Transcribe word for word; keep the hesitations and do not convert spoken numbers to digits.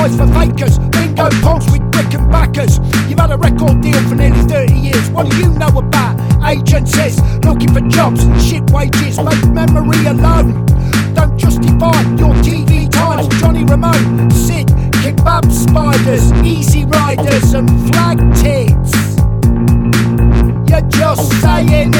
eyes for fakers, bingo pulse with brick and backers. You've had a record deal for nearly thirty years. What do you know about agencies looking for jobs, shit wages, make memory alone? Don't justify your T V times. Johnny Ramone, Sid, kebab spiders, easy riders and flag tits. You're just saying